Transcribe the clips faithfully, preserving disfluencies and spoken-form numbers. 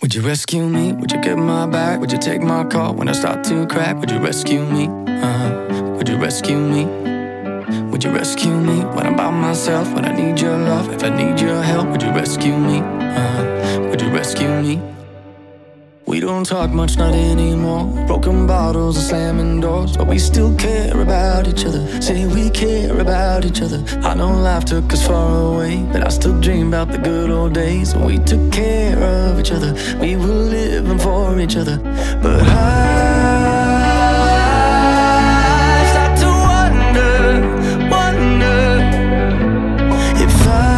Would you rescue me? Would you get my back? Would you take my call when I start to crack? Would you rescue me? Uh-huh. Would you rescue me? Would you rescue me when I'm by myself? When I need your love, if I need your help, would you rescue me? Uh-huh. Would you rescue me? We don't talk much, not anymore. Broken bottles and slamming doors, but we still care about each other. Say we care about each other. I know life took us far away, but I still dream about the good old days when we took care of each other. We were living for each other. But I start to wonder, wonder if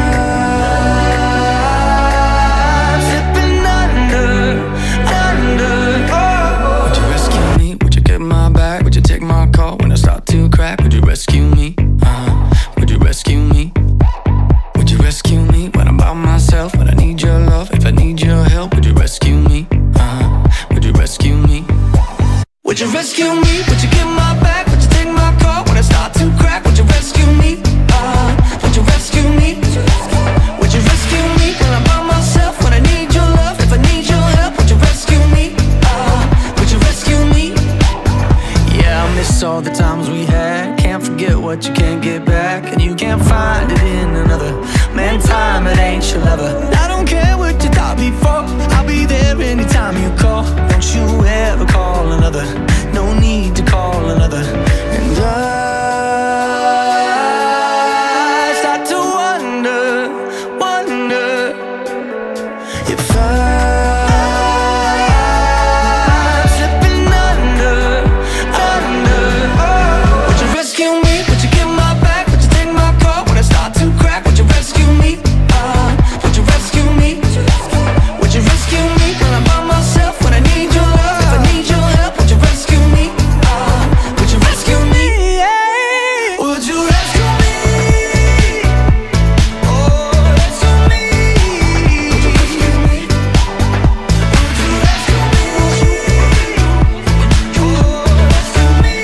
I'm slipping under, under. Would you rescue me? Would you get my back? Would you take my call when I start to crack? Would you rescue me? Uh-huh. Would you rescue me? Would you rescue me when I'm by myself? When I need your love, if I need your help, would you rescue me? Uh-huh. Would you rescue me? Would you rescue me? Would you get my back? Would you take my call when I start to crack? Would you rescue me? Uh, would you rescue me? Would you rescue me when I'm by myself? When I need your love, if I need your help, would you rescue me? Uh, would you rescue me? Yeah, I miss all the times we had. Can't forget what you can't get back, and you can't find it in another. Man, time, it ain't your lover. I don't care what you thought before. I'll be there anytime you call. Don't you ever call another. No need to call another. And I start to wonder, wonder if I'm slipping under, under. Would you rescue me? Would you get my back? Would you take my call when I start to crack? Would you rescue me? Uh, would you rescue me? Would you rescue me when I'm by myself? When I need your love, if I need your help, would you rescue me? Uh, would you rescue me? Yeah. Would you rescue me? Oh, rescue me. Would you rescue me? Would you rescue me? Oh, rescue me.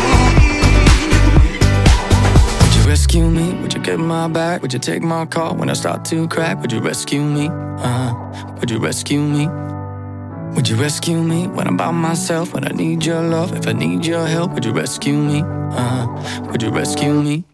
Would you rescue me? Would you get my back? Would you take my call when I start to crack? Would you rescue me? Uh-huh. Would you rescue me? Would you rescue me when I'm by myself? When I need your love, if I need your help, would you rescue me? Uh-huh. Would you rescue me?